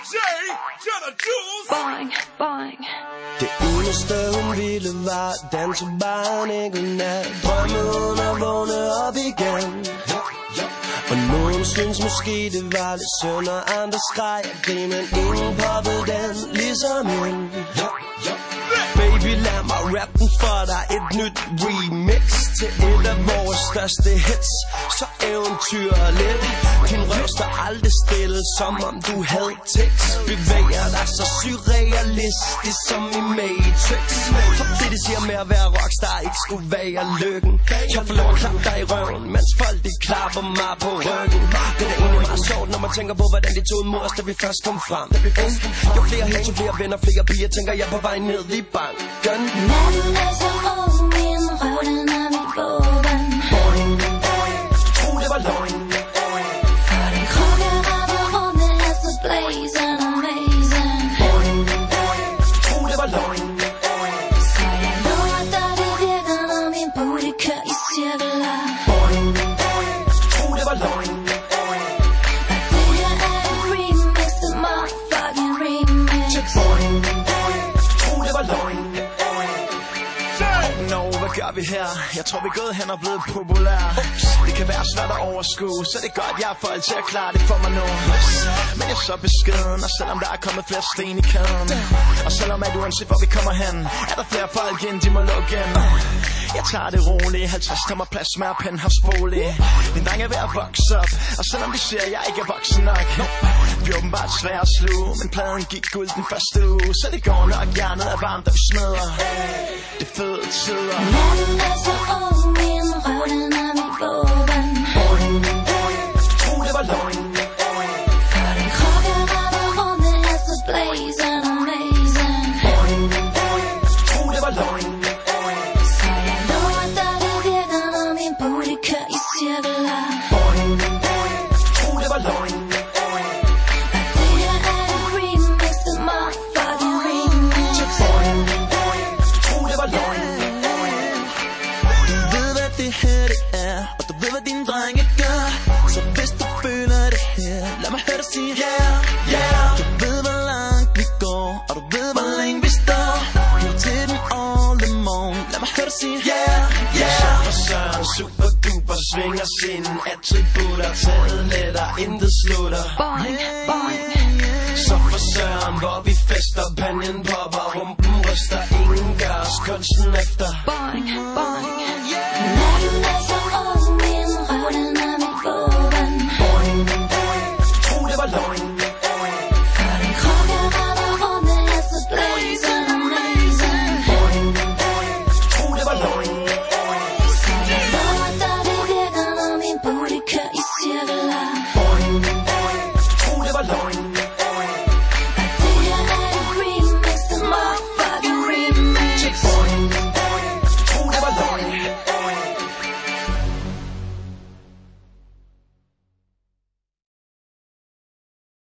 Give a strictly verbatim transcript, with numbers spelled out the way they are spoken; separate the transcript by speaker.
Speaker 1: Boing, boing.
Speaker 2: Det eneste hun ville var at danse bare en enkelt nat. Drømme hun at vågne op igen. Og nogen synes måske det var lidt synd, og andre skreg og grin, men ingen poppede den ligesom hende. Baby, lad mig rap den for dig. Et nyt remix til et af vores største hits. Så eventyrligt. Din røv står aldrig stille, som om du havde tekst. Bevæger dig så surrealistisk som i Matrix. For det de siger med at være rockstar ikke skulle være lykken. Jeg får lov at klappe dig i røven, mens folk de klapper mig på ryggen. Det er egentlig meget sjovt, når man tænker på hvordan de tog imod os, da vi først kom frem. Jo flere hits, jo flere venner, flere piger, tænker jeg på vej ned i banken.
Speaker 1: Natten er så ung, min røv den er mit våben.
Speaker 2: Boing, tro det var løgn.
Speaker 1: For den krukke rammer rummet er så blazing amazing.
Speaker 2: Boing, tro det var løgn.
Speaker 1: Så jeg lover dig det virker, når min booty kører i cirkler.
Speaker 2: Boing, tro det var løgn.
Speaker 1: Og det her er et remix, et motherfucking remix.
Speaker 2: Boing, tro det var løgn.
Speaker 3: Nå, hvad gør vi her? Jeg tror vi er gået hen og blevet populære. Det kan være svært at overskue, så det er godt, jeg får alt til at klare det for mig nu. Men jeg er så beskeden, og selvom der er kommet flere sten i kæden, og selvom at uanset hvor vi kommer hen, er der flere folk ind, de må lukke ind. Jeg tager det roligt, halvtreds tommer plads med og penthouse-bolig. Min dreng er ved at vokse op, og selvom de siger, at jeg ikke er voksen nok, vi er åbenbart svære at sluge, men pladen gik guld den første uge, så det går nok, hjernet er varmt, og vi smadrer. Det er fede tider.
Speaker 1: Natten er så ung, min røv den er mit våben.
Speaker 2: Boing, tro det var løgn.
Speaker 1: For den krukke rammer rummet er så blazing amazing.
Speaker 2: Boing, tro det var løgn.
Speaker 1: Så jeg lover dig det virker, når min booty kører i cirkler.
Speaker 2: Boing, tro det var løgn.
Speaker 1: Og det her er et remix, et motherfucking remix.
Speaker 2: Boing, tro det var løgn.
Speaker 3: Du ved hvad det her det er, og du ved hvad dine drenge gør. Så hvis du føler det her, lad mig høre dig sige yeah, yeah. Du ved hvor langt vi går, og du ved hvor længe vi står. Giv til den all the morgen, lad mig høre dig sige yeah, yeah.
Speaker 2: Så for Søren super duper svinger sine attributter. Taget letter, intet slutter.
Speaker 1: Boing, boing.
Speaker 2: Så for Søren, hvor vi fester, panjen popper, rumpen ryster. Ingen gør os kunsten efter.
Speaker 1: Boing, boing. Natten er så ung, min røv den er mit våben.
Speaker 2: Boing, tro det var løgn.
Speaker 1: For den krukke rammer rummet er så blazing amazing.
Speaker 2: Boing, tro det var løgn.
Speaker 1: Så jeg lover dig det virker, når min booty kører i cirkler.
Speaker 2: Boing,